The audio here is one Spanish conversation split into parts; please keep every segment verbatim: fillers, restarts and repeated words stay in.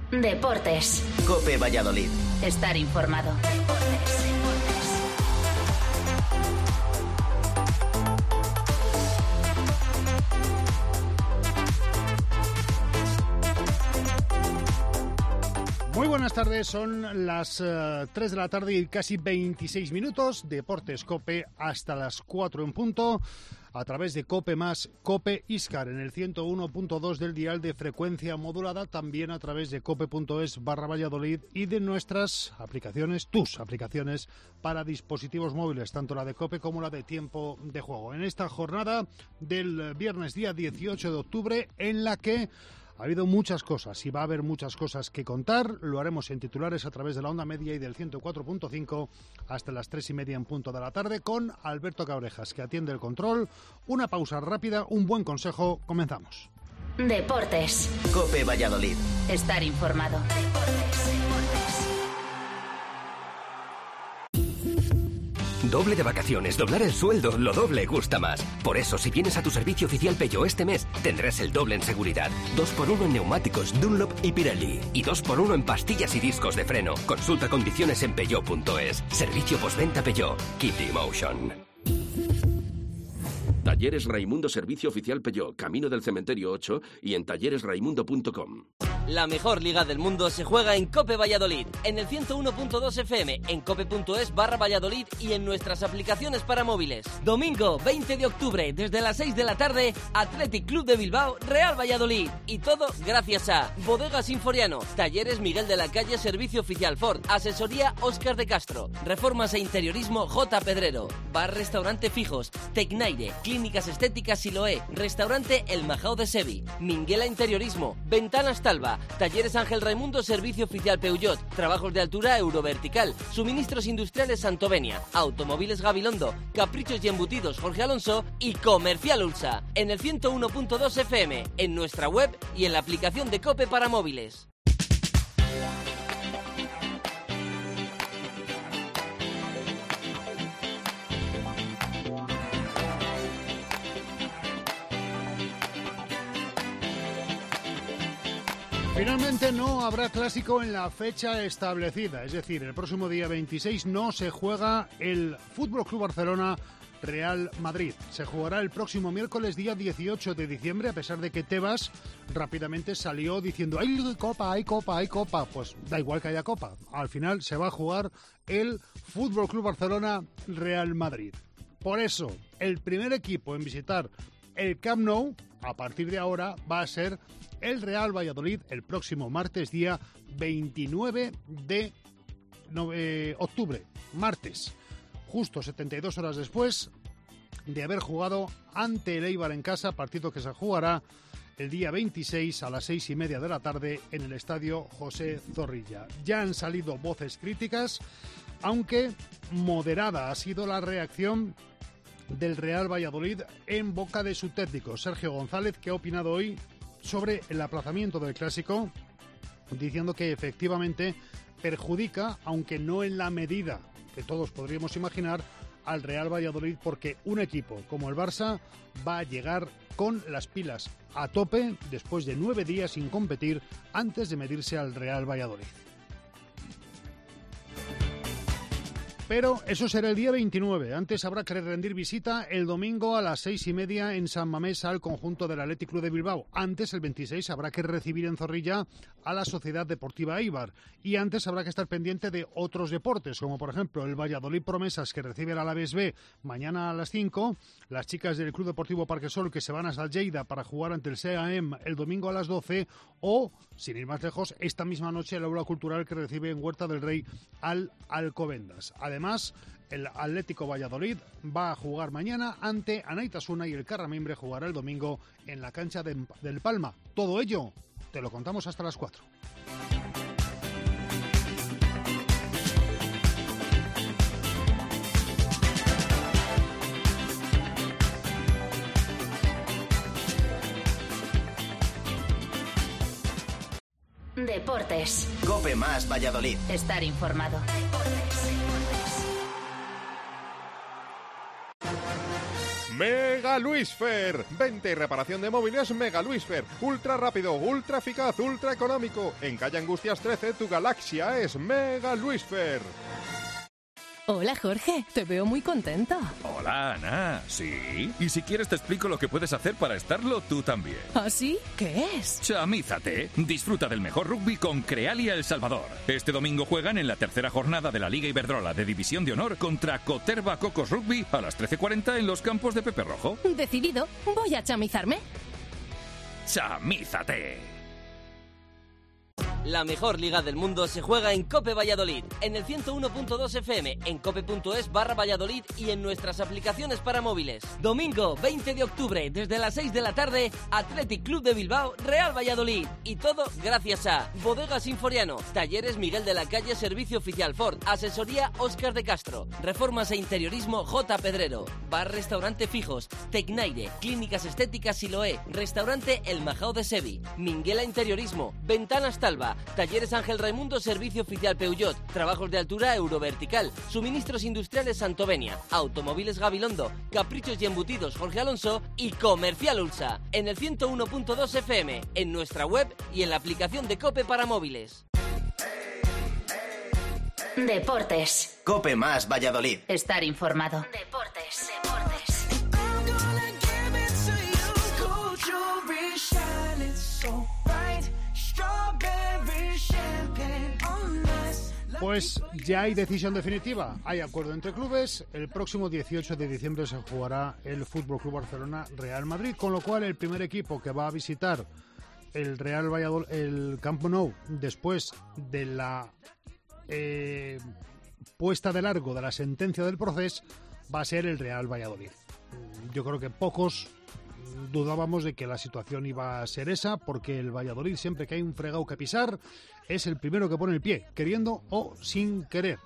Deportes. COPE Valladolid. Estar informado. Deportes. Muy buenas tardes, son las uh, tres de la tarde y casi veintiséis minutos. Deportes COPE hasta las cuatro en punto, a través de COPE más COPE Iscar en el ciento uno punto dos del dial de frecuencia modulada, también a través de cope.es barra Valladolid y de nuestras aplicaciones, tus aplicaciones para dispositivos móviles, tanto la de COPE como la de Tiempo de Juego. En esta jornada del viernes día dieciocho de octubre, en la que ha habido muchas cosas y va a haber muchas cosas que contar. Lo haremos en titulares a través de la onda media y del ciento cuatro punto cinco hasta las tres y media en punto de la tarde con Alberto Cabrejas, que atiende el control. Una pausa rápida, un buen consejo. Comenzamos. Deportes. COPE Valladolid. Estar informado. Deportes. Doble de vacaciones, doblar el sueldo, lo doble gusta más. Por eso, si vienes a tu servicio oficial Peugeot este mes, tendrás el doble en seguridad. dos por uno en neumáticos Dunlop y Pirelli. Y dos por uno en pastillas y discos de freno. Consulta condiciones en peugeot punto es. Servicio postventa Peugeot. Keep the emotion. Talleres Raimundo, servicio oficial Peugeot, Camino del Cementerio ocho y en talleres raimundo punto com. La mejor liga del mundo se juega en COPE Valladolid, en el ciento uno punto dos F M, en cope.es barra Valladolid y en nuestras aplicaciones para móviles. Domingo veinte de octubre, desde las seis de la tarde, Athletic Club de Bilbao, Real Valladolid. Y todo gracias a Bodegas Sinforiano, Talleres Miguel de la Calle, servicio oficial Ford, Asesoría Óscar de Castro, Reformas e Interiorismo J. Pedrero, Bar Restaurante Fijos, Tecnaire, Clínicas Estéticas Siloé, Restaurante El Majao de Sevi, Minguela Interiorismo, Ventanas Talva, Talleres Ángel Raimundo, servicio oficial Peugeot, trabajos de altura Eurovertical, suministros industriales Santovenia, Automóviles Gabilondo, Caprichos y Embutidos Jorge Alonso y Comercial Ulsa, en el ciento uno punto dos F M, en nuestra web y en la aplicación de COPE para móviles. Finalmente no habrá clásico en la fecha establecida, es decir, el próximo día veintiséis no se juega el F C Barcelona Real Madrid. Se jugará el próximo miércoles día dieciocho de diciembre, a pesar de que Tebas rápidamente salió diciendo ¡hay copa, hay copa, hay copa! Pues da igual que haya copa. Al final se va a jugar el F C Barcelona Real Madrid. Por eso, el primer equipo en visitar el Camp Nou, a partir de ahora, va a ser el Real Valladolid el próximo martes, día veintinueve de octubre, martes, justo setenta y dos horas después de haber jugado ante el Eibar en casa, partido que se jugará el día veintiséis a las seis y media de la tarde en el estadio José Zorrilla. Ya han salido voces críticas, aunque moderada ha sido la reacción del Real Valladolid en boca de su técnico, Sergio González, que ha opinado hoy sobre el aplazamiento del clásico, diciendo que efectivamente perjudica, aunque no en la medida que todos podríamos imaginar, al Real Valladolid, porque un equipo como el Barça va a llegar con las pilas a tope después de nueve días sin competir antes de medirse al Real Valladolid. Pero eso será el día veintinueve. Antes habrá que rendir visita el domingo a las seis y media en San Mamés al conjunto del Athletic Club de Bilbao. Antes, el veintiséis, habrá que recibir en Zorrilla a la Sociedad Deportiva Eibar. Y antes habrá que estar pendiente de otros deportes, como por ejemplo el Valladolid Promesas, que recibe al Alavés B mañana a las cinco. Las chicas del Club Deportivo Parquesol, que se van a Lleida para jugar ante el C A M el domingo a las doce. O, sin ir más lejos, esta misma noche el Aula Cultural, que recibe en Huerta del Rey al Alcobendas. Además, el Atlético Valladolid va a jugar mañana ante Anaitasuna y el Carramimbre jugará el domingo en la cancha de, del Palma. Todo ello te lo contamos hasta las cuatro. Deportes. COPE más Valladolid. Estar informado. Deportes. Mega Luisfer. Venta y reparación de móviles Mega Luisfer. Ultra rápido, ultra eficaz, ultra económico. En calle Angustias trece, tu galaxia es Mega Luisfer. Hola Jorge, te veo muy contenta. Hola Ana, sí. Y si quieres te explico lo que puedes hacer para estarlo tú también. ¿Ah, sí? ¿Qué es? Chamízate. Disfruta del mejor rugby con Crealia El Salvador. Este domingo juegan en la tercera jornada de la Liga Iberdrola de División de Honor contra Coterba Cocos Rugby a las trece cuarenta en los campos de Pepe Rojo. Decidido, voy a chamizarme. ¡Chamízate! La mejor liga del mundo se juega en COPE Valladolid, en el ciento uno punto dos F M, en cope.es barra Valladolid y en nuestras aplicaciones para móviles. Domingo veinte de octubre, desde las seis de la tarde, Athletic Club de Bilbao, Real Valladolid. Y todo gracias a Bodegas Sinforiano, Talleres Miguel de la Calle, Servicio Oficial Ford, Asesoría Óscar de Castro, Reformas e Interiorismo J. Pedrero, Bar Restaurante Fijos, Tecnaire, Clínicas Estéticas Siloé, Restaurante El Majao de Sevi, Minguela Interiorismo, Ventanas Talva, Talleres Ángel Raimundo, Servicio Oficial Peugeot, Trabajos de Altura Eurovertical, Suministros Industriales Santovenia, Automóviles Gabilondo, Caprichos y Embutidos Jorge Alonso y Comercial Ulsa. En el ciento uno punto dos F M, en nuestra web y en la aplicación de COPE para móviles. Deportes. COPE más Valladolid. Estar informado. Deportes. Deportes. Pues ya hay decisión definitiva, hay acuerdo entre clubes. El próximo dieciocho de diciembre se jugará el F C Barcelona Real Madrid, con lo cual el primer equipo que va a visitar el Real Valladolid, el Camp Nou, después de la eh, puesta de largo de la sentencia del proceso, va a ser el Real Valladolid. Yo creo que pocos dudábamos de que la situación iba a ser esa, porque el Valladolid, siempre que hay un fregado que pisar, es el primero que pone el pie, queriendo o sin querer.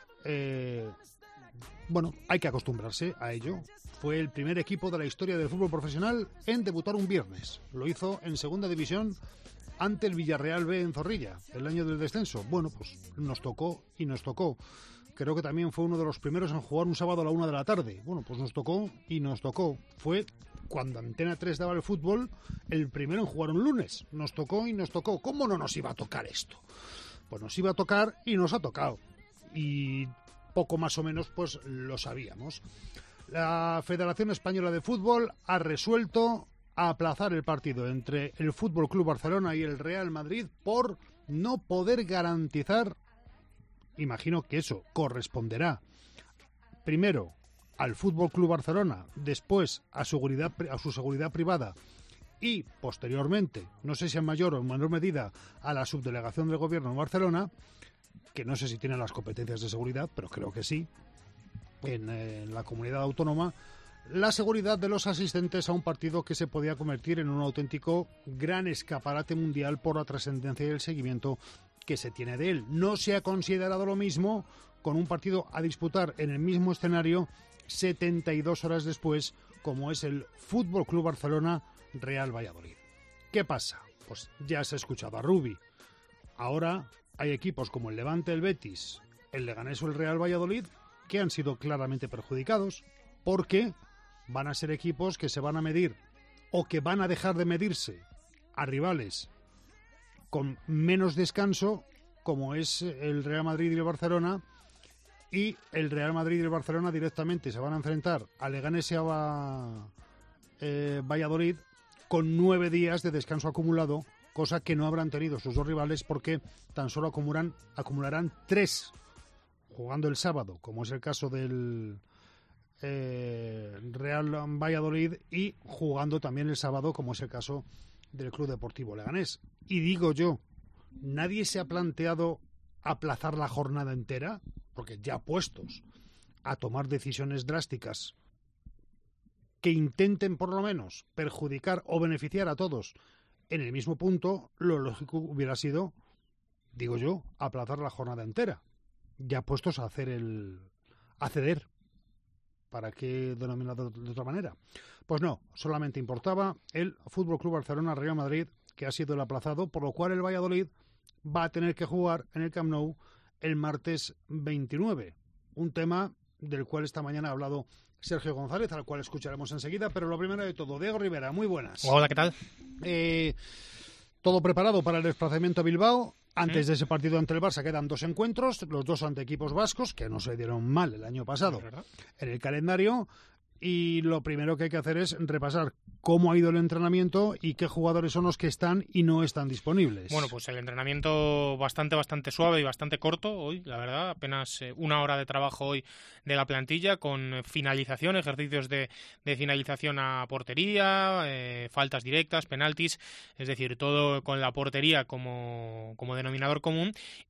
Eh, bueno, hay que acostumbrarse a ello. Fue el primer equipo de la historia del fútbol profesional en debutar un viernes. Lo hizo en segunda división ante el Villarreal B en Zorrilla, el año del descenso. Bueno, pues nos tocó y nos tocó. Creo que también fue uno de los primeros en jugar un sábado a la una de la tarde. Bueno, pues nos tocó y nos tocó. Fue cuando Antena tres daba el fútbol, el primero en jugar un lunes. Nos tocó y nos tocó. ¿Cómo no nos iba a tocar esto? Pues nos iba a tocar y nos ha tocado. Y poco más o menos pues lo sabíamos. La Federación Española de Fútbol ha resuelto aplazar el partido entre el F C Barcelona y el Real Madrid por no poder garantizar, imagino que eso corresponderá primero al F C Barcelona, después a su seguridad, a su seguridad privada y posteriormente, no sé si en mayor o en menor medida, a la subdelegación del gobierno en Barcelona, que no sé si tiene las competencias de seguridad, pero creo que sí, en, en la comunidad autónoma, la seguridad de los asistentes a un partido que se podía convertir en un auténtico gran escaparate mundial por la trascendencia y el seguimiento que se tiene de él. No se ha considerado lo mismo con un partido a disputar en el mismo escenario setenta y dos horas después, como es el F C Barcelona Real Valladolid. ¿Qué pasa? Pues ya se ha escuchado a Rubi. Ahora hay equipos como el Levante, el Betis, el Leganés o el Real Valladolid que han sido claramente perjudicados porque van a ser equipos que se van a medir o que van a dejar de medirse a rivales con menos descanso, como es el Real Madrid y el Barcelona, y el Real Madrid y el Barcelona directamente se van a enfrentar a Leganés y a eh, Valladolid con nueve días de descanso acumulado, cosa que no habrán tenido sus dos rivales porque tan solo acumularán, acumularán tres jugando el sábado, como es el caso del eh, Real Valladolid, y jugando también el sábado, como es el caso del Club Deportivo Leganés. Y digo yo, ¿nadie se ha planteado aplazar la jornada entera? Porque ya puestos a tomar decisiones drásticas que intenten por lo menos perjudicar o beneficiar a todos en el mismo punto, lo lógico hubiera sido, digo yo, aplazar la jornada entera, ya puestos a hacer el a ceder. ¿Para qué denominarlo de otra manera? Pues no, solamente importaba el F C Barcelona Real Madrid, que ha sido el aplazado, por lo cual el Valladolid va a tener que jugar en el Camp Nou el martes veintinueve. Un tema del cual esta mañana ha hablado Sergio González, al cual escucharemos enseguida, pero lo primero de todo, Diego Rivera, muy buenas. Hola, ¿qué tal? Eh, todo preparado para el desplazamiento a Bilbao. Antes de ese partido ante el Barça quedan dos encuentros, los dos ante equipos vascos, que no se dieron mal el año pasado en el calendario. Y lo primero que hay que hacer es repasar cómo ha ido el entrenamiento y qué jugadores son los que están y no están disponibles. Bueno, pues el entrenamiento bastante, bastante suave y bastante corto hoy, la verdad. Apenas eh, una hora de trabajo hoy de la plantilla con finalización, ejercicios de, de finalización a portería, eh, faltas directas, penaltis, es decir, todo con la portería como, como denominador común,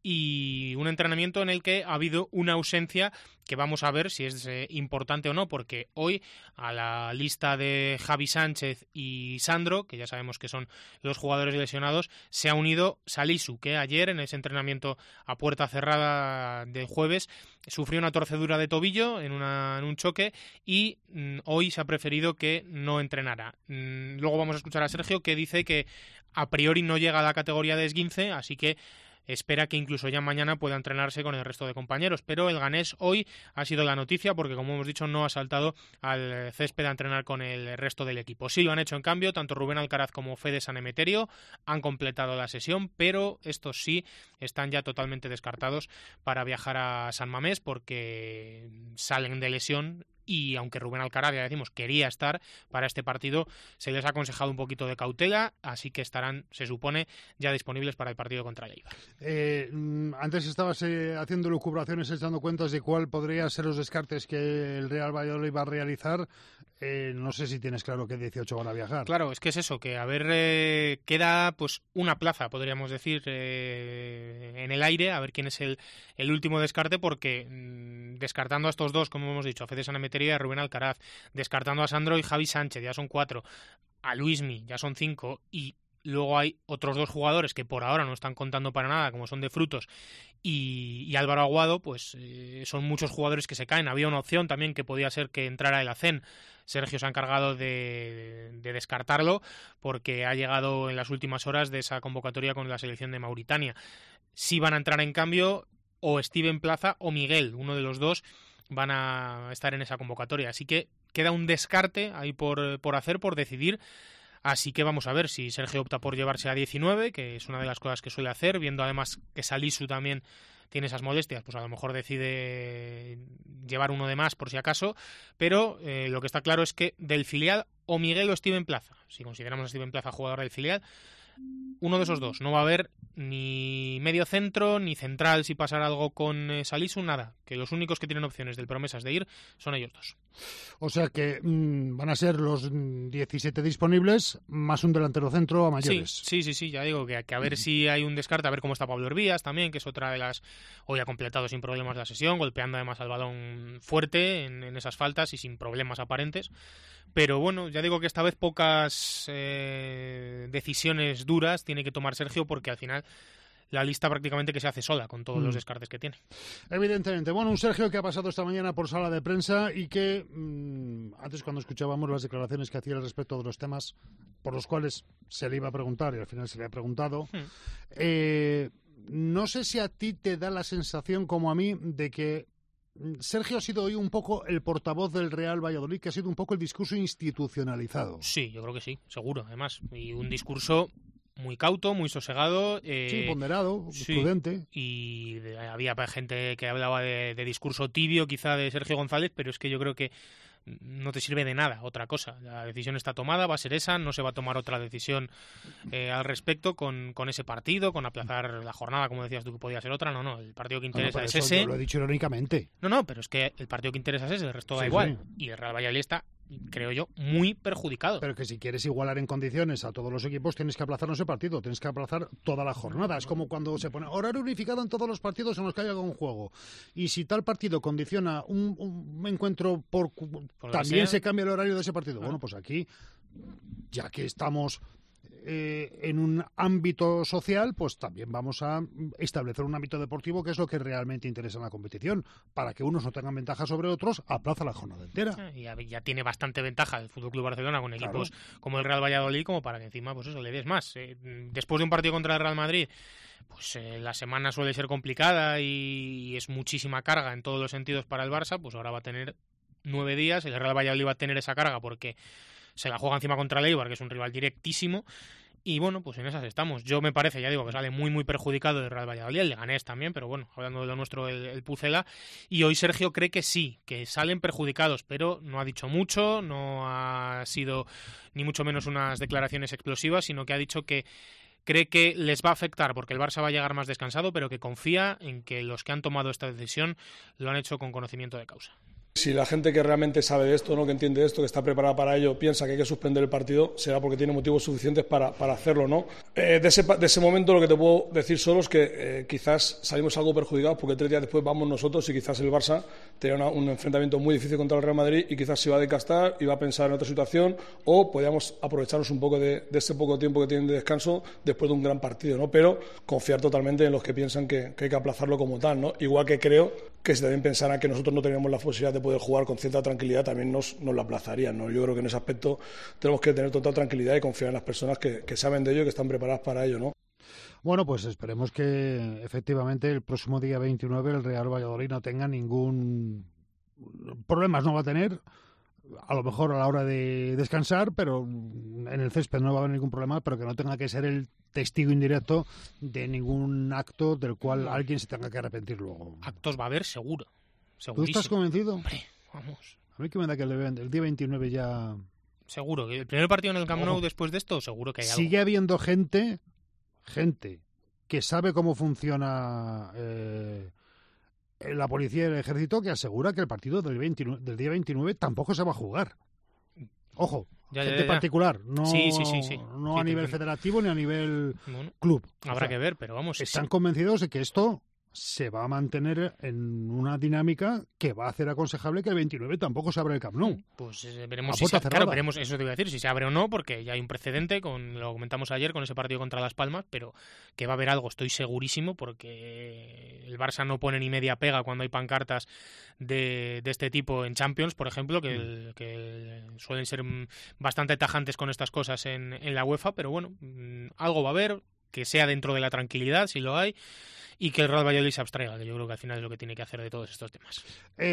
y un entrenamiento en el que ha habido una ausencia que vamos a ver si es eh, importante o no, porque hoy a la lista de Javi Sánchez y Sandro, que ya sabemos que son los jugadores lesionados, se ha unido Salisu, que ayer en ese entrenamiento a puerta cerrada del jueves sufrió una torcedura de tobillo en, una, en un choque y mm, hoy se ha preferido que no entrenara. Mm, luego vamos a escuchar a Sergio, que dice que a priori no llega a la categoría de esguince, así que espera que incluso ya mañana pueda entrenarse con el resto de compañeros, pero el ganés hoy ha sido la noticia porque, como hemos dicho, no ha saltado al césped a entrenar con el resto del equipo. Sí lo han hecho, en cambio, tanto Rubén Alcaraz como Fede San Emeterio han completado la sesión, pero estos sí están ya totalmente descartados para viajar a San Mamés porque salen de lesión. Y aunque Rubén Alcaraz, ya decimos, quería estar para este partido, se les ha aconsejado un poquito de cautela, así que estarán, se supone, ya disponibles para el partido contra el Eibar. Eh, antes estabas eh, haciendo lucubraciones, echando cuentas de cuál podrían ser los descartes que el Real Valladolid va a realizar. Eh, no sé si tienes claro que dieciocho van a viajar. Claro, es que es eso, que a ver, eh, queda pues una plaza, podríamos decir, eh, en el aire, a ver quién es el, el último descarte, porque mmm, descartando a estos dos, como hemos dicho, a Fede San Emeterio y a Rubén Alcaraz, descartando a Sandro y Javi Sánchez, ya son cuatro, a Luismi, ya son cinco, y luego hay otros dos jugadores que por ahora no están contando para nada, como son De Frutos y, y Álvaro Aguado, pues eh, son muchos jugadores que se caen. Había una opción también que podía ser que entrara el Acén. Sergio se ha encargado de, de descartarlo porque ha llegado en las últimas horas de esa convocatoria con la selección de Mauritania. Sí van a entrar, en cambio, o Steven Plaza o Miguel, uno de los dos van a estar en esa convocatoria. Así que queda un descarte ahí por, por hacer, por decidir. Así que vamos a ver si Sergio opta por llevarse a diecinueve, que es una de las cosas que suele hacer, viendo además que Salisu también tiene esas molestias, pues a lo mejor decide llevar uno de más por si acaso, pero eh, lo que está claro es que del filial o Miguel o Steven Plaza, si consideramos a Steven Plaza jugador del filial, uno de esos dos. No va a haber ni medio centro ni central si pasara algo con eh, Salisu, nada. Que los únicos que tienen opciones del Promesas de ir son ellos dos. O sea que mmm, van a ser los diecisiete disponibles más un delantero centro a mayores. Sí, sí, sí, sí, ya digo que, que a ver si hay un descarte, a ver cómo está Pablo Hervías también, que es otra de las... Hoy ha completado sin problemas la sesión, golpeando además al balón fuerte en, en esas faltas y sin problemas aparentes. Pero bueno, ya digo que esta vez pocas eh, decisiones duras tiene que tomar Sergio, porque al final la lista prácticamente que se hace sola con todos mm. los descartes que tiene. Evidentemente. Bueno, un Sergio que ha pasado esta mañana por sala de prensa y que mmm, antes, cuando escuchábamos las declaraciones que hacía al respecto de los temas por los cuales se le iba a preguntar y al final se le ha preguntado, mm. eh, no sé si a ti te da la sensación, como a mí, de que Sergio ha sido hoy un poco el portavoz del Real Valladolid, que ha sido un poco el discurso institucionalizado. Sí, yo creo que sí, seguro, además. Y un discurso muy cauto, muy sosegado. Eh, sí, ponderado, sí, prudente. Y de, había gente que hablaba de, de discurso tibio, quizá, de Sergio González, pero es que yo creo que no te sirve de nada otra cosa. La decisión está tomada, va a ser esa, no se va a tomar otra decisión eh, al respecto con, con ese partido, con aplazar la jornada, como decías tú, que podía ser otra. No, no, el partido que interesa no, no, es ese. Yo lo he dicho irónicamente. No, no, pero es que el partido que interesa es ese, el resto da sí, igual. Sí. Y el Real Valladolid está, creo yo, muy perjudicado. Pero que si quieres igualar en condiciones a todos los equipos, tienes que aplazar ese partido, tienes que aplazar toda la jornada. Es como cuando se pone horario unificado en todos los partidos en los que haya un juego. Y si tal partido condiciona un, un encuentro, por, por también se cambia el horario de ese partido. Ah. Bueno, pues aquí, ya que estamos eh, en un ámbito social, pues también vamos a establecer un ámbito deportivo, que es lo que realmente interesa en la competición. Para que unos no tengan ventaja sobre otros, aplaza la jornada entera. Y ya, ya tiene bastante ventaja el F C Barcelona con equipos claro. como el Real Valladolid, como para que encima, pues eso, le des más. Eh, después de un partido contra el Real Madrid, pues eh, la semana suele ser complicada y, y es muchísima carga en todos los sentidos para el Barça, pues ahora va a tener nueve días. El Real Valladolid va a tener esa carga porque se la juega encima contra el Eibar, que es un rival directísimo. Y bueno, pues en esas estamos. Yo me parece, ya digo, que sale muy muy perjudicado el Real Valladolid, el Leganés también, pero bueno, hablando de lo nuestro, el, el Pucela. Y hoy Sergio cree que sí, que salen perjudicados, pero no ha dicho mucho, no ha sido ni mucho menos unas declaraciones explosivas, sino que ha dicho que cree que les va a afectar porque el Barça va a llegar más descansado, pero que confía en que los que han tomado esta decisión lo han hecho con conocimiento de causa. Si la gente que realmente sabe de esto, ¿no?, que entiende esto, que está preparada para ello, piensa que hay que suspender el partido, será porque tiene motivos suficientes para, para hacerlo, ¿no? Eh, de, ese, de ese momento lo que te puedo decir solo es que eh, quizás salimos algo perjudicados porque tres días después vamos nosotros y quizás el Barça tenía una, un enfrentamiento muy difícil contra el Real Madrid y quizás se iba a desgastar y va a pensar en otra situación, o podríamos aprovecharnos un poco de, de ese poco tiempo que tienen de descanso después de un gran partido, ¿no? Pero confiar totalmente en los que piensan que, que hay que aplazarlo como tal, ¿no? Igual que creo que si también pensaran que nosotros no teníamos la posibilidad de poder jugar con cierta tranquilidad, también nos, nos la aplazarían, ¿no? Yo creo que en ese aspecto tenemos que tener total tranquilidad y confiar en las personas que, que saben de ello y que están preparadas para ello, ¿no? Bueno, pues esperemos que efectivamente el próximo día veintinueve el Real Valladolid no tenga ningún problemas, no va a tener, a lo mejor a la hora de descansar, pero en el césped no va a haber ningún problema, pero que no tenga que ser el testigo indirecto de ningún acto del cual alguien se tenga que arrepentir luego. Actos va a haber seguro. ¿Tú estás convencido? Hombre, vamos. A mí que me da que el, el día veintinueve ya... Seguro, que el primer partido en el Camp Nou después de esto, seguro que hay algo. Sigue habiendo gente, gente que sabe cómo funciona eh, la policía y el ejército, que asegura que el partido del, veintinueve, del día veintinueve tampoco se va a jugar. Ojo, ya, gente ya, ya. particular, no, sí, sí, sí, sí. no sí, a nivel sí. federativo ni a nivel bueno, club. Habrá o sea, que ver, pero vamos. Están sí. convencidos de que esto se va a mantener en una dinámica que va a hacer aconsejable que el veintinueve tampoco se abra el Camp Nou. Pues eh, veremos si se, claro, veremos, eso te iba a decir, si se abre o no, porque ya hay un precedente, con lo comentamos ayer con ese partido contra Las Palmas, pero que va a haber algo, estoy segurísimo, porque el Barça no pone ni media pega cuando hay pancartas de, de este tipo en Champions, por ejemplo, que, el, que suelen ser bastante tajantes con estas cosas en, en la UEFA, pero bueno, algo va a haber, que sea dentro de la tranquilidad, si lo hay, y que el Real Valladolid se abstraiga, que yo creo que al final es lo que tiene que hacer de todos estos temas.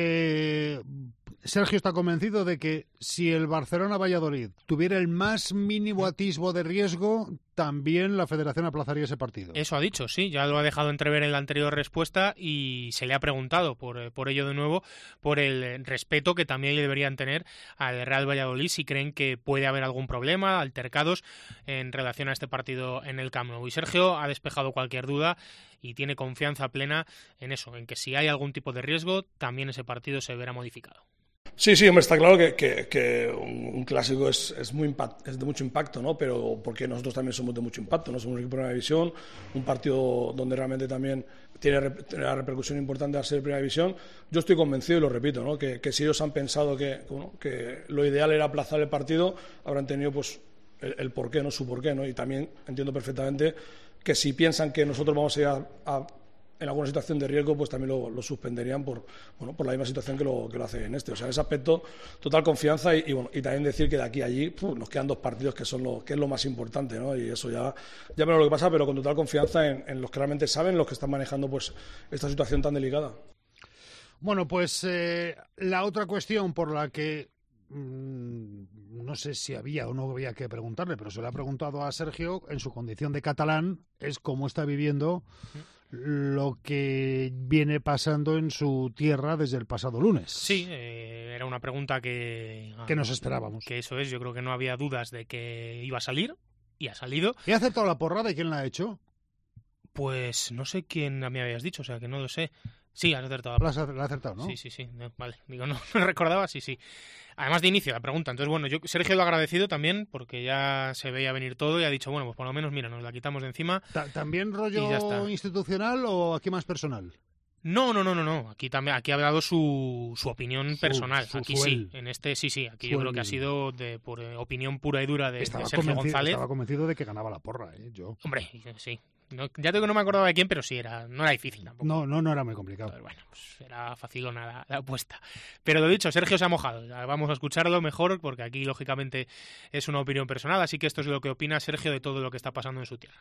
Eh, Sergio está convencido de que si el Barcelona-Valladolid tuviera el más mínimo atisbo de riesgo, también la Federación aplazaría ese partido. Eso ha dicho, sí, ya lo ha dejado entrever en la anterior respuesta y se le ha preguntado por, por ello de nuevo, por el respeto que también le deberían tener al Real Valladolid si creen que puede haber algún problema, altercados en relación a este partido en el Camp Nou. Y Sergio ha despejado cualquier duda y tiene confianza plena en eso, en que si hay algún tipo de riesgo, también ese partido se verá modificado. Sí, sí, hombre, está claro que, que, que un clásico es, es, muy impact, es de mucho impacto, ¿no? Pero porque nosotros también somos de mucho impacto, ¿no? Somos un equipo de primera división, un partido donde realmente también tiene, tiene la repercusión importante al ser de primera división. Yo estoy convencido, y lo repito, ¿no? Que, que si ellos han pensado que, bueno, que lo ideal era aplazar el partido, habrán tenido pues el, el porqué, ¿no? Su porqué, ¿no? Y también entiendo perfectamente que si piensan que nosotros vamos a ir a, a en alguna situación de riesgo, pues también lo, lo suspenderían por bueno por la misma situación que lo, que lo hace en este. O sea, en ese aspecto, total confianza y, y, bueno, y también decir que de aquí a allí puf, nos quedan dos partidos que son lo que es lo más importante, ¿no? Y eso ya, ya veremos lo que pasa, pero con total confianza en, en los que realmente saben, los que están manejando pues esta situación tan delicada. Bueno, pues eh, la otra cuestión por la que mmm, no sé si había o no había que preguntarle, pero se le ha preguntado a Sergio en su condición de catalán, es cómo está viviendo lo que viene pasando en su tierra desde el pasado lunes. Sí, eh, era una pregunta que... Que nos esperábamos. Que eso es, yo creo que no había dudas de que iba a salir, y ha salido. ¿Y ha aceptado la porrada y quién la ha hecho? Pues no sé quién me habías dicho, o sea que no lo sé. Sí, has acertado. La has, la has acertado, ¿no? Sí, sí, sí. No, vale, digo, no, no recordaba, sí, sí. Además de inicio la pregunta. Entonces, bueno, yo Sergio lo ha agradecido también porque ya se veía venir todo y ha dicho, bueno, pues por lo menos, mira, nos la quitamos de encima. ¿También rollo institucional o aquí más personal? No, no, no, no, no. Aquí también, aquí ha dado su, su opinión su, personal. Su, aquí su sí, en este sí, sí. Aquí su yo creo que ha sido de por eh, opinión pura y dura de, estaba de Sergio González. Estaba convencido de que ganaba la porra, ¿eh? Yo. Hombre, sí. No, ya tengo que no me acordaba de quién, pero sí, era, no era difícil tampoco. No, no, no era muy complicado. Pero bueno, pues era facilona la, la apuesta. Pero lo dicho, Sergio se ha mojado. Vamos a escucharlo mejor, porque aquí, lógicamente, es una opinión personal. Así que esto es lo que opina Sergio de todo lo que está pasando en su tierra.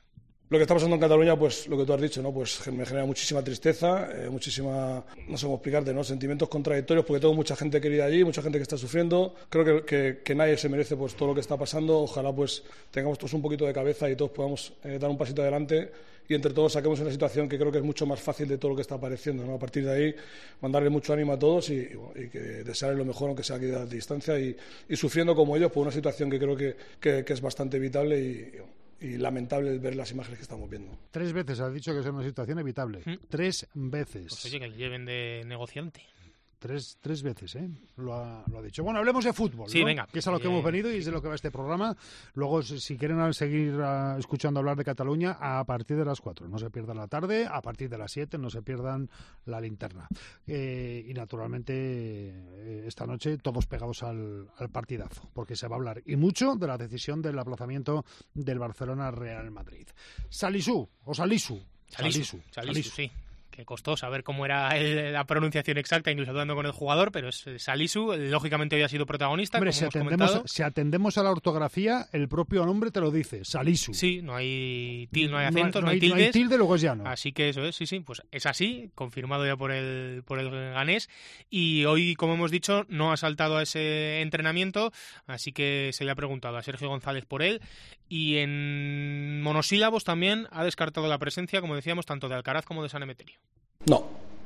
Lo que está pasando en Cataluña, pues lo que tú has dicho, ¿no? Pues me genera muchísima tristeza, eh, muchísima, no sé cómo explicarte, ¿no? Sentimientos contradictorios, porque tengo mucha gente querida allí, mucha gente que está sufriendo. Creo que, que, que nadie se merece pues todo lo que está pasando. Ojalá pues tengamos todos un poquito de cabeza y todos podamos eh, dar un pasito adelante y entre todos saquemos una situación que creo que es mucho más fácil de todo lo que está apareciendo, ¿no? A partir de ahí, mandarle mucho ánimo a todos y, y, y que desearles lo mejor, aunque sea aquí a distancia, y, y sufriendo como ellos por una situación que creo que, que, que es bastante evitable y, y lamentable ver las imágenes que estamos viendo. Tres veces has dicho que es una situación evitable. ¿Mm? Tres veces. Pues oye, que le lleven de negociante. Tres, tres veces, ¿eh? Lo ha, lo ha dicho. Bueno, hablemos de fútbol, sí, ¿no? Venga. Que es a lo que eh... hemos venido y es de lo que va este programa. Luego, si quieren seguir uh, escuchando hablar de Cataluña, a partir de las cuatro. No se pierdan la tarde, a partir de las siete no se pierdan la linterna. Eh, y, naturalmente, eh, esta noche todos pegados al, al partidazo, porque se va a hablar, y mucho, de la decisión del aplazamiento del Barcelona-Real Madrid. Salisu, o Salisu. Salisu, Salisu, Salisu sí. Que costó saber cómo era el, la pronunciación exacta, incluso hablando con el jugador, pero es Salisu, lógicamente hoy ha sido protagonista. Hombre, como si, hemos atendemos, comentado. si atendemos a la ortografía, el propio nombre te lo dice, Salisu. Sí, no hay, til, no hay acento, no, no, hay, hay tildes. No hay tilde, luego es llano. Así que eso es, sí, sí, pues es así, confirmado ya por el, por el ganés. Y hoy, como hemos dicho, no ha saltado a ese entrenamiento, así que se le ha preguntado a Sergio González por él. Y en monosílabos también ha descartado la presencia, como decíamos, tanto de Alcaraz como de San Emeterio. No,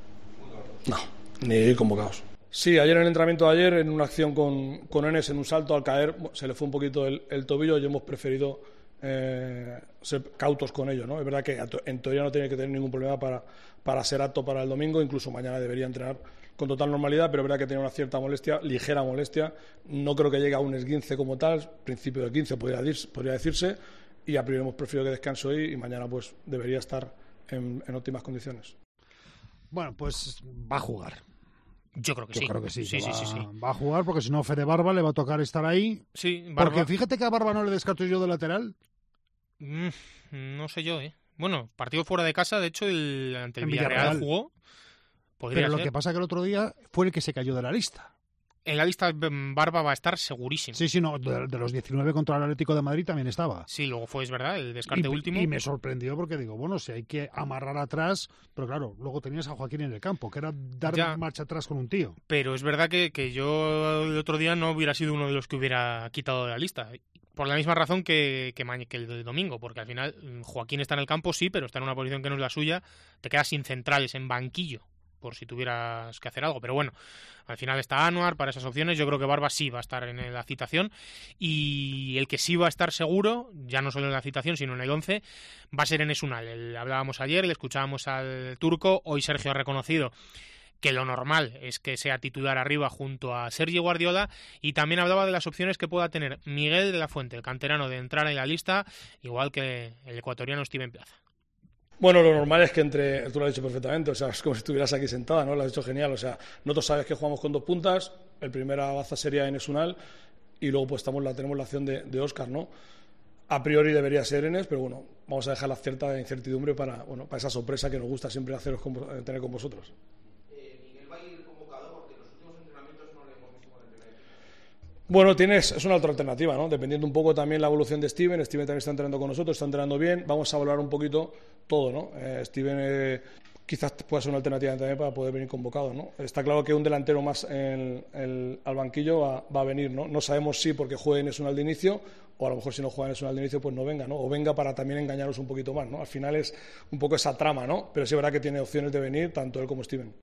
no, ni convocados. Sí, ayer en el entrenamiento de ayer, en una acción con, con Enes, en un salto, al caer, se le fue un poquito el, el tobillo y hemos preferido eh, ser cautos con ello, ¿no? Es verdad que en teoría no tiene que tener ningún problema para, para ser apto para el domingo, incluso mañana debería entrenar con total normalidad, pero es verdad que tiene una cierta molestia, ligera molestia. No creo que llegue a un esguince como tal, principio del quince podría, podría decirse, y a priori hemos preferido que descanse hoy y mañana pues debería estar en, en óptimas condiciones. Bueno, pues va a jugar. Yo creo que Yo sí. creo que sí. Sí, que sí, va, sí, sí. va a jugar porque si no Fede Barba le va a tocar estar ahí. Sí, Barba. Porque fíjate que a Barba no le descarto yo de lateral. Mm, no sé yo, ¿eh? Bueno, partido fuera de casa, de hecho, el, ante el en Villarreal, Villarreal jugó. Podría Pero ser. lo que pasa que el otro día fue el que se cayó de la lista. En la lista Barba va a estar segurísimo. Sí, sí, no, de, de los diecinueve contra el Atlético de Madrid también estaba. Sí, luego fue, es verdad, el descarte y, último. Y me sorprendió porque digo, bueno, si hay que amarrar atrás, pero claro, luego tenías a Joaquín en el campo, que era dar ya marcha atrás con un tío. Pero es verdad que, que yo el otro día no hubiera sido uno de los que hubiera quitado de la lista. Por la misma razón que, que, que el del domingo, porque al final Joaquín está en el campo, sí, pero está en una posición que no es la suya, te quedas sin centrales, en banquillo, por si tuvieras que hacer algo. Pero bueno, al final está Anuar para esas opciones. Yo creo que Barba sí va a estar en la citación, y el que sí va a estar seguro, ya no solo en la citación sino en el once, va a ser Enes Unal. El, hablábamos ayer, le escuchábamos al turco, hoy Sergio ha reconocido que lo normal es que sea titular arriba junto a Sergio Guardiola, y también hablaba de las opciones que pueda tener Miguel de la Fuente, el canterano, de entrar en la lista, igual que el ecuatoriano Steven Plaza. Bueno, lo normal es que entre, tú lo has dicho perfectamente, o sea, es como si estuvieras aquí sentada, ¿no? Lo has dicho genial, o sea, nosotros sabes que jugamos con dos puntas, el primera baza sería Enes Unal, y luego pues estamos la, tenemos la opción de, de Óscar, ¿no? A priori debería ser Enes, pero bueno, vamos a dejar la cierta incertidumbre para, bueno, para esa sorpresa que nos gusta siempre haceros con, tener con vosotros. Bueno, tienes, es una otra alternativa, ¿no? Dependiendo un poco también la evolución de Steven. Steven también está entrenando con nosotros, está entrenando bien. Vamos a valorar un poquito todo, ¿no? Eh, Steven eh, quizás pueda ser una alternativa también para poder venir convocado, ¿no? Está claro que un delantero más en, en, al banquillo va, va a venir, ¿no? No sabemos si porque juegue Enes Unal de inicio, o a lo mejor si no juega Enes Unal de inicio pues no venga, ¿no? O venga para también engañaros un poquito más, ¿no? Al final es un poco esa trama, ¿no? Pero sí es verdad que tiene opciones de venir tanto él como Steven.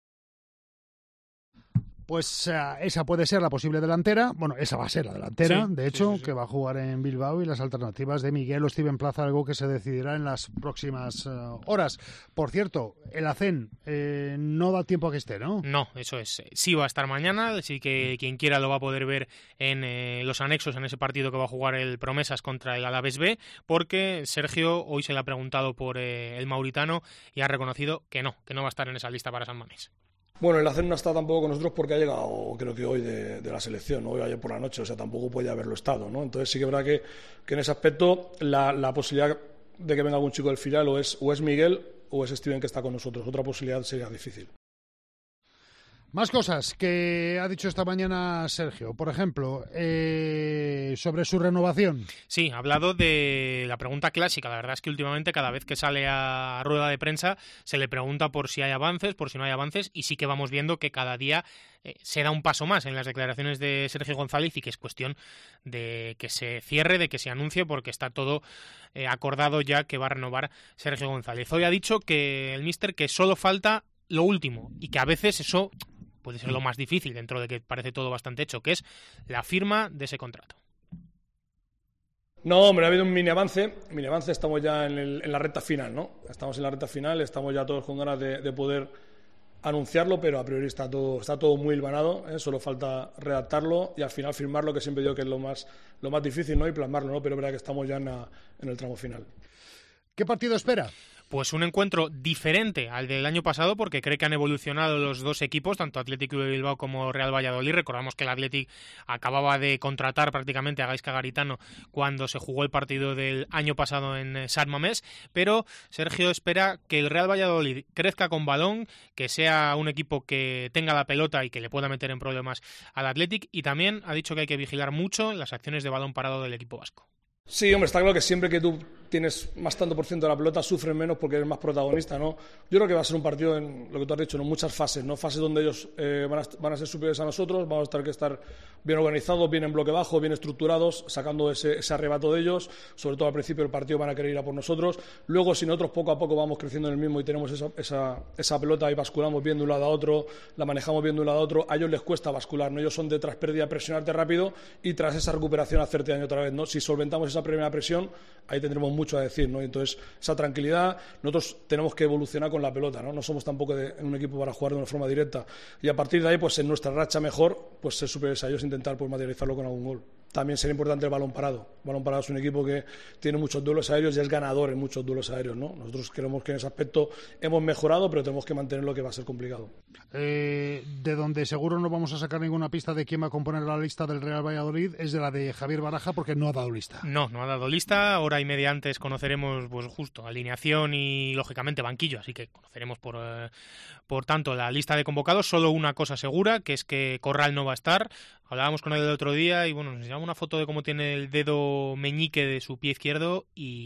Pues uh, esa puede ser la posible delantera. Bueno, esa va a ser la delantera, sí, de hecho, sí, sí, sí. que va a jugar en Bilbao, y las alternativas de Miguel o Steven Plaza, algo que se decidirá en las próximas uh, horas. Por cierto, el Acen eh, no da tiempo a que esté, ¿no? No, eso es. Sí va a estar mañana, así que quien quiera lo va a poder ver en eh, los anexos en ese partido que va a jugar el Promesas contra el Alavés B, porque Sergio hoy se le ha preguntado por eh, el mauritano y ha reconocido que no, que no va a estar en esa lista para San Mamés. Bueno, el Acen no está tampoco con nosotros porque ha llegado, creo que hoy, de, de la selección, ¿no? Hoy ayer por la noche, o sea, tampoco puede haberlo estado, ¿no? Entonces sí que es verdad que, que en ese aspecto la, la posibilidad de que venga algún chico del filial o es, o es Miguel o es Steven que está con nosotros. Otra posibilidad sería difícil. Más cosas que ha dicho esta mañana Sergio. Por ejemplo, eh, sobre su renovación. Sí, ha hablado de la pregunta clásica. La verdad es que últimamente cada vez que sale a rueda de prensa se le pregunta por si hay avances, por si no hay avances, y sí que vamos viendo que cada día eh, se da un paso más en las declaraciones de Sergio González y que es cuestión de que se cierre, de que se anuncie, porque está todo eh, acordado ya que va a renovar Sergio González. Hoy ha dicho que el míster que solo falta lo último y que a veces eso puede ser lo más difícil dentro de que parece todo bastante hecho, que es la firma de ese contrato. No, hombre, ha habido un mini avance, mini avance, estamos ya en, el, en la recta final, ¿no? Estamos en la recta final, estamos ya todos con ganas de, de poder anunciarlo, pero a priori está todo, está todo muy hilvanado, ¿eh? Solo falta redactarlo y al final firmarlo, que siempre digo que es lo más, lo más difícil, ¿no? Y plasmarlo, ¿no? Pero es verdad que estamos ya en, la, en el tramo final. ¿Qué partido espera? Pues un encuentro diferente al del año pasado, porque cree que han evolucionado los dos equipos, tanto Athletic de Bilbao como Real Valladolid. Recordamos que el Athletic acababa de contratar prácticamente a Gaizka Garitano cuando se jugó el partido del año pasado en San Mamés, pero Sergio espera que el Real Valladolid crezca con balón, que sea un equipo que tenga la pelota y que le pueda meter en problemas al Athletic, y también ha dicho que hay que vigilar mucho las acciones de balón parado del equipo vasco. Sí, hombre, está claro que siempre que tú tienes más tanto por ciento de la pelota sufres menos porque eres más protagonista, ¿no? Yo creo que va a ser un partido en lo que tú has dicho, en muchas fases, ¿no? Fases donde ellos eh, van, a, van a ser superiores a nosotros, vamos a tener que estar bien organizados, bien en bloque bajo, bien estructurados, sacando ese, ese arrebato de ellos, sobre todo al principio del partido van a querer ir a por nosotros, luego si nosotros poco a poco vamos creciendo en el mismo y tenemos esa, esa, esa pelota y basculamos bien de un lado a otro, la manejamos bien de un lado a otro, a ellos les cuesta bascular, ¿no? Ellos son de tras pérdida presionarte rápido y tras esa recuperación hacerte daño otra vez, ¿no? Si solventamos esa primera presión, ahí tendremos mucho a decir, ¿no? Entonces, esa tranquilidad, nosotros tenemos que evolucionar con la pelota, ¿no? No somos tampoco de, en un equipo para jugar de una forma directa. Y a partir de ahí, pues en nuestra racha mejor, pues ser superiores a ellos e intentar pues, materializarlo con algún gol. También será importante el balón parado. El balón parado es un equipo que tiene muchos duelos aéreos y es ganador en muchos duelos aéreos, ¿no? Nosotros creemos que en ese aspecto hemos mejorado, pero tenemos que mantenerlo, que va a ser complicado. Eh, de donde seguro no vamos a sacar ninguna pista de quién va a componer la lista del Real Valladolid es de la de Javier Baraja, porque no ha dado lista. No, no ha dado lista. Hora y media antes conoceremos, pues justo, alineación y, lógicamente, banquillo. Así que conoceremos, por, eh, por tanto, la lista de convocados. Solo una cosa segura, que es que Corral no va a estar. Hablábamos con él el otro día y, bueno, nos enseñaba una foto de cómo tiene el dedo meñique de su pie izquierdo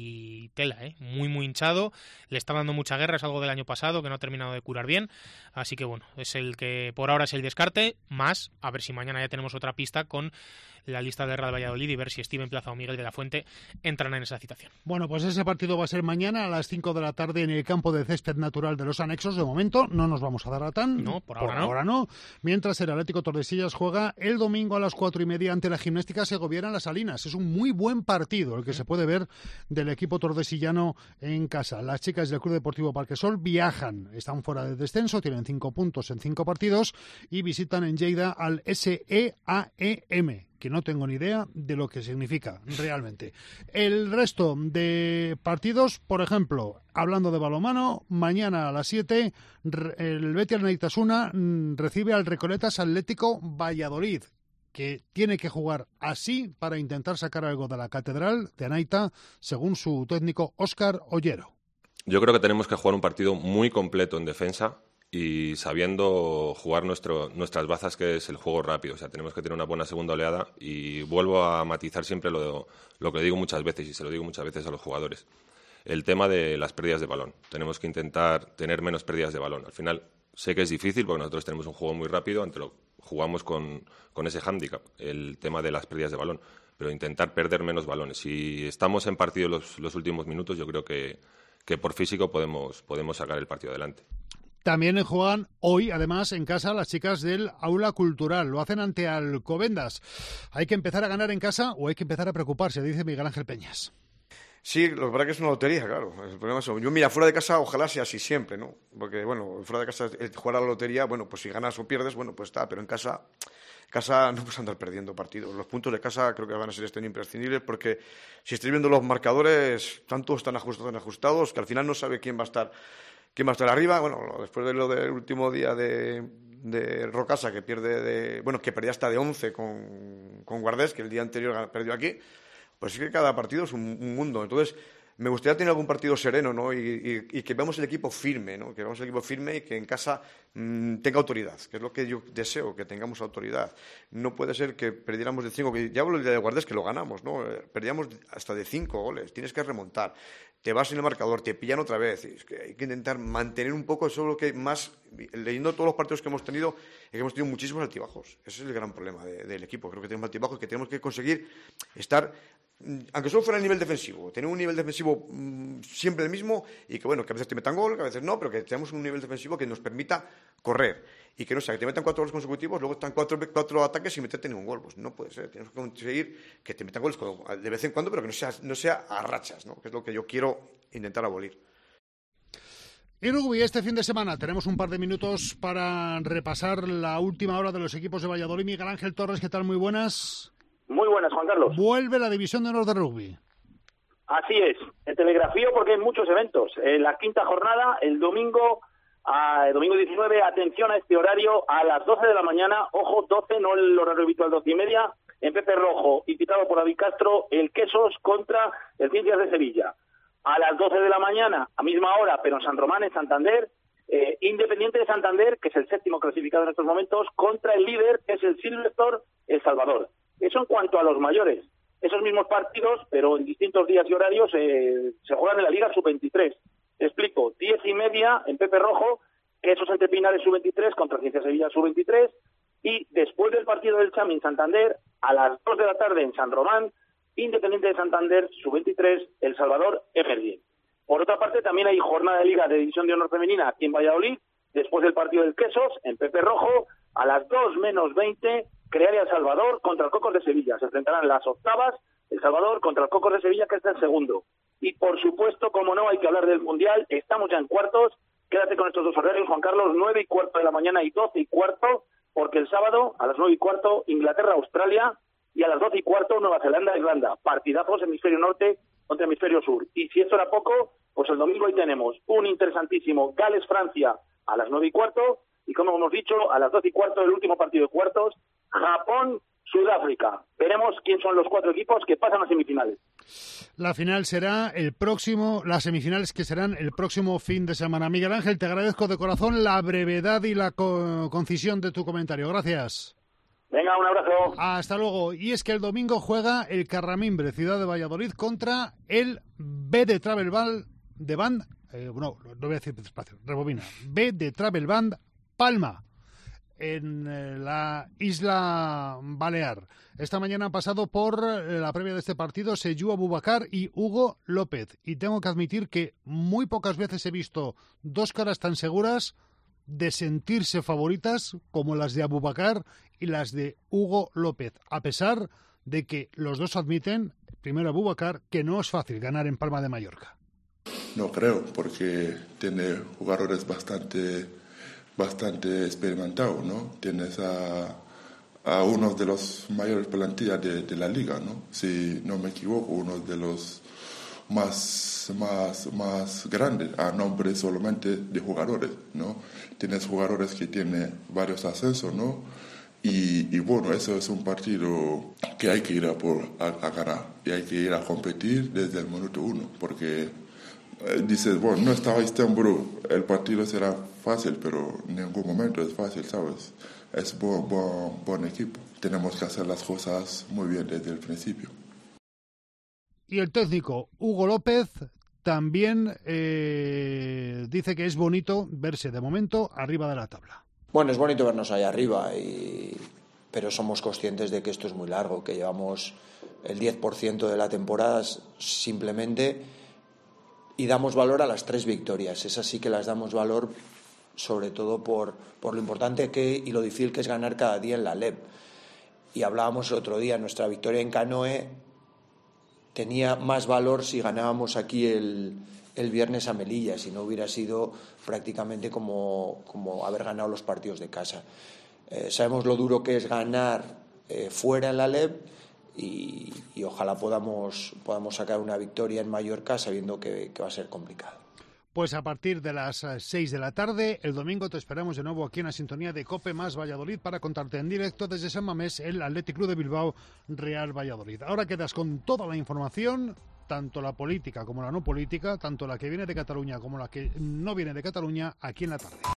y tela, ¿eh? Muy, muy hinchado. Le está dando mucha guerra, es algo del año pasado que no ha terminado de curar bien. Así que, bueno, es el que por ahora es el descarte, más a ver si mañana ya tenemos otra pista con la lista de Real Valladolid y ver si Steven Plaza o Miguel de la Fuente entran en esa citación. Bueno, pues ese partido va a ser mañana a las cinco de la tarde en el campo de césped natural de los Anexos. De momento no nos vamos a dar a tan. No, por ahora por no. ahora no. Mientras el Atlético Tordesillas juega el domingo a las cuatro y media ante la Gimnástica Segoviana en Las Salinas. Es un muy buen partido el que se puede ver del equipo tordesillano en casa. Las chicas del Club Deportivo Parquesol viajan, están fuera de descenso, tienen cinco puntos en cinco partidos y visitan en Lleida al S E A E M, que no tengo ni idea de lo que significa realmente. El resto de partidos, por ejemplo, hablando de balonmano, mañana a las siete el Betis Neitasuna recibe al Recoletas Atlético Valladolid, que tiene que jugar así para intentar sacar algo de la catedral de Anaita, según su técnico Óscar Ollero. Yo creo que tenemos que jugar un partido muy completo en defensa y sabiendo jugar nuestro, nuestras bazas, que es el juego rápido. O sea, tenemos que tener una buena segunda oleada y vuelvo a matizar siempre lo, lo que digo muchas veces y se lo digo muchas veces a los jugadores. El tema de las pérdidas de balón. Tenemos que intentar tener menos pérdidas de balón. Al final sé que es difícil porque nosotros tenemos un juego muy rápido, ante lo jugamos con, con ese hándicap, el tema de las pérdidas de balón, pero intentar perder menos balones. Si estamos en partido los, los últimos minutos, yo creo que, que por físico podemos, podemos sacar el partido adelante. También juegan hoy, además, en casa las chicas del Aula Cultural. Lo hacen ante Alcobendas. ¿Hay que empezar a ganar en casa o hay que empezar a preocuparse? Dice Miguel Ángel Peñas. Sí, lo verdad que es una lotería, claro. El problema es eso. Yo, mira, fuera de casa ojalá sea así siempre, ¿no? Porque, bueno, fuera de casa jugar a la lotería, bueno, pues si ganas o pierdes, bueno, pues está. Pero en casa, en casa no puedes andar perdiendo partidos. Los puntos de casa creo que van a ser este imprescindibles porque si estáis viendo los marcadores, tantos están ajustados, tan ajustados que al final no sabe quién va a estar... ¿Quién va a estar arriba? Bueno, después de lo del último día de, de Rocasa, que pierde de, bueno, que perdía hasta de once con, con Guardés, que el día anterior perdió aquí, pues sí que cada partido es un, un mundo. Entonces, me gustaría tener algún partido sereno, ¿no? Y, y, y que veamos el equipo firme, ¿no? Que veamos el equipo firme y que en casa mmm, tenga autoridad, que es lo que yo deseo, que tengamos autoridad. No puede ser que perdiéramos de cinco, que ya hablo de Guardés, que lo ganamos, ¿no? Perdíamos hasta de cinco goles, tienes que remontar. Te vas en el marcador, te pillan otra vez. Es que hay que intentar mantener un poco eso, lo que más, leyendo todos los partidos que hemos tenido, es que hemos tenido muchísimos altibajos. Ese es el gran problema de, del equipo. Creo que tenemos altibajos, que tenemos que conseguir estar, aunque solo fuera el nivel defensivo, tener un nivel defensivo mmm, siempre el mismo y que, bueno, que a veces te metan gol, que a veces no, pero que tenemos un nivel defensivo que nos permita correr y que no sea que te metan cuatro goles consecutivos, luego están cuatro, cuatro ataques y meterte ningún gol. Pues no puede ser. Tenemos que conseguir que te metan goles de vez en cuando, pero que no sea, no sea a rachas, ¿no? Que es lo que yo quiero intentar abolir. Y rugby, este fin de semana tenemos un par de minutos para repasar la última hora de los equipos de Valladolid. Miguel Ángel Torres, ¿qué tal? Muy buenas. Muy buenas, Juan Carlos. Vuelve la División de Honor de Rugby. Así es, el telegrafío porque hay muchos eventos. En la quinta jornada, el domingo, a, el domingo diecinueve, atención a este horario, a las doce de la mañana, ojo, doce, no el horario habitual, doce y media, en Pepe Rojo y pitado por David Castro, el Quesos contra el Ciencias de Sevilla. A las doce de la mañana, a misma hora, pero en San Román, en Santander, eh, Independiente de Santander, que es el séptimo clasificado en estos momentos, contra el líder, que es el Silverstone, El Salvador. Eso en cuanto a los mayores. Esos mismos partidos, pero en distintos días y horarios, eh, se juegan en la Liga sub veintitrés. Te explico, diez y media en Pepe Rojo, que esos entre Pinares sub veintitrés contra Ciencias Sevilla sub veintitrés, y después del partido del Chami en Santander, a las dos de la tarde en San Román, Independiente de Santander sub veintitrés, El Salvador, Emergín. Por otra parte, también hay jornada de Liga de División de Honor Femenina aquí en Valladolid, después del partido del Quesos, en Pepe Rojo, a las dos menos veinte, Crealia El Salvador contra el Cocos de Sevilla. Se enfrentarán las octavas, El Salvador contra el Cocos de Sevilla, que está en segundo. Y por supuesto, como no, hay que hablar del Mundial, estamos ya en cuartos, quédate con estos dos horarios, Juan Carlos, nueve y cuarto de la mañana y doce y cuarto, porque el sábado, a las nueve y cuarto, Inglaterra-Australia, y a las doce y cuarto, Nueva Zelanda-Irlanda. Partidazos hemisferio norte contra hemisferio sur. Y si esto era poco, pues el domingo ahí tenemos un interesantísimo Gales-Francia a las nueve y cuarto, y como hemos dicho, a las doce y cuarto, el último partido de cuartos, Japón-Sudáfrica. Veremos quién son los cuatro equipos que pasan a semifinales. La final será el próximo, las semifinales que serán el próximo fin de semana. Miguel Ángel, te agradezco de corazón la brevedad y la co- concisión de tu comentario. Gracias. Venga, un abrazo. Hasta luego. Y es que el domingo juega el Carramimbre, Ciudad de Valladolid, contra el B de Travel Band, de Band, eh, no, no voy a decir despacio, rebobina, B de Travel Band Palma, en eh, la isla Balear. Esta mañana han pasado por eh, la previa de este partido Seyú Abubakar y Hugo López. Y tengo que admitir que muy pocas veces he visto dos caras tan seguras de sentirse favoritas como las de Abubakar y las de Hugo López, a pesar de que los dos admiten, primero Abubakar, que no es fácil ganar en Palma de Mallorca. No creo, porque tiene jugadores bastante, bastante experimentados, ¿no? Tienes a, a uno de los mayores plantillas de, de la liga, ¿no? Si no me equivoco, uno de los más, más, más grandes a nombre solamente de jugadores, ¿no? Tienes jugadores que tienen varios ascensos, ¿no? Y, y bueno, eso es un partido que hay que ir a, por, a, a ganar y hay que ir a competir desde el minuto uno, porque eh, dices, bueno, no estaba Istanbul, el partido será fácil, pero en ningún momento es fácil, ¿sabes? Es buen, buen, buen equipo. Tenemos que hacer las cosas muy bien desde el principio. Y el técnico Hugo López también eh, dice que es bonito verse de momento arriba de la tabla. Bueno, es bonito vernos ahí arriba, y... pero somos conscientes de que esto es muy largo, que llevamos el diez por ciento de la temporada simplemente, y damos valor a las tres victorias. Esas sí que las damos valor, sobre todo por, por lo importante que y lo difícil que es ganar cada día en la L E P. Y hablábamos el otro día, nuestra victoria en Canoe tenía más valor si ganábamos aquí el, el viernes a Melilla, si no hubiera sido prácticamente como, como haber ganado los partidos de casa. Eh, sabemos lo duro que es ganar eh, fuera en la L E P, y, y ojalá podamos, podamos sacar una victoria en Mallorca sabiendo que, que va a ser complicado. Pues a partir de las seis de la tarde, el domingo te esperamos de nuevo aquí en la sintonía de COPE más Valladolid para contarte en directo desde San Mamés el Athletic Club de Bilbao Real Valladolid. Ahora quedas con toda la información tanto la política como la no política, tanto la que viene de Cataluña como la que no viene de Cataluña, aquí en la tarde.